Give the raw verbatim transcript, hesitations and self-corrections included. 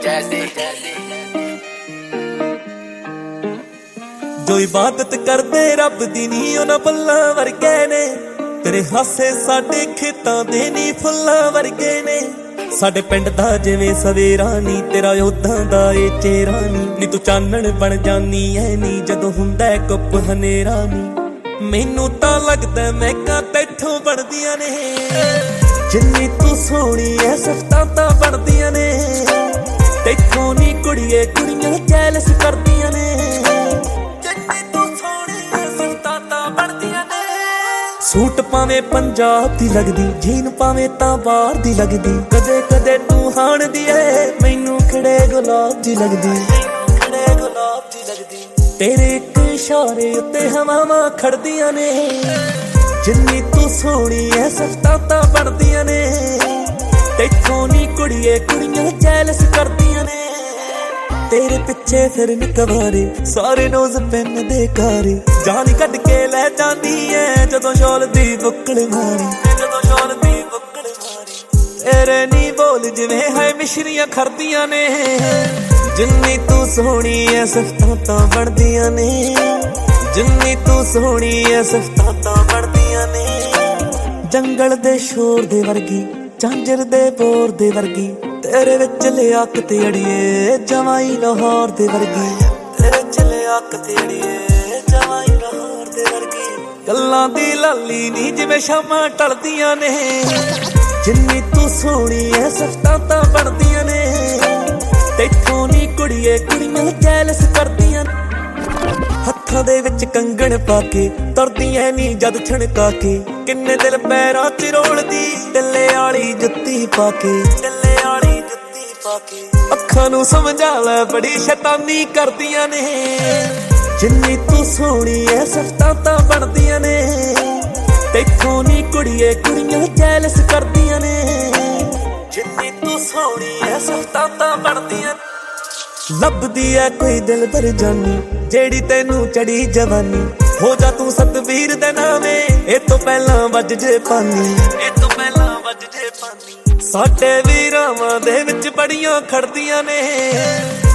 जो इबादत करदे रब दी नी उन्हां पल्लां वर्गे ने, तेरे हासे साडे खेतां दे नी फुल्लां वर्गे ने। साडे पिंड दा जिवें सवेरा नी, तेरा उदां दा ए चेहरा नी, नी तू चानण बन जानी ऐ नी जदों हुंदा गुप हनेरा नी। मैनू तां लगदा महकां तैथों बनदियां ने, जिन्नी तू सोहणी ऐ सिफतां तां बनदियां ने। तैथों नी कुड़िए कुड़ियां जैलस करदियां ने, सूट पावे पंजाब दी लगदी, जीन पावे तां बाहर दी लगदी। कदे कदे तू हाण दी ऐ मैनू खड़े गुलाब दी लगदी, खड़े गुलाब दी लगदी। तेरे इक इशारे उत्ते हवावां खड़दियां ने, जिन्नी तू सोहणी ऐ सिफतां तां बनदियां ने। तैथों नी कुड़िए कुड़ियां जैलस करदियां ने, तेरे पिछे फिर निकवारे सारे रोज पेन दे कारे। जान कट के लै जांदी ऐ जदों शॉल दी बुक्कड़ मारी, जदों शॉल दी बुक्कड़ मारी। तेरे नी बोल जिवें है मिश्रियां खरदियां ने, जिन्नी तू सोहणी ऐ सिफतां तां बनदियां ने। जिन्नी तू सोहणी ऐ सिफतां तां बनदियां ने। जंगल दे शोर दे वर्गी, झांजर दे बोर दे वर्गी, तेरे विच लियाकत अड़िए जवाई लाहौर दे वर्गी। तेरे विच लियाकत अड़िए जवाई लाहौर दे वर्गी। गल्लां दी लाली नी जिवें शामां टलदियां ने, जिन्नी तू सोहणी ऐ सिफतां तां बनदियां ने। तैथों नी कुड़िए कुड़ियां जैलस करदियां ने। हत्थां दे विच कंगण पाके तुरदियां नी जद छणका के, किन्ने दिल पैरां च रोलदी टिल्ले आली जुत्ती पाके, टिल्ले आली जुत्ती पाके। अखां नूं समझा लै बड़ी शैतानी करदियां ने, जिन्नी तू सोहणी ऐ सिफतां तां बनदियां ने। तैथों नी कुड़िए कुड़ियां जैलस करदियां ने, जिन्नी तू सोहणी ऐ सिफतां तां बनदियां ने। लभदी ऐ कोई दिल भर जानी जेड़ी तैनू चढ़ी जवानी, हो जा तू सतवीर दे नामे ए तो पहला वज जे पानी, ए तो पहला वज जे पानी। साडे वीरावां दे विच बड़ियां खड़दियां ने,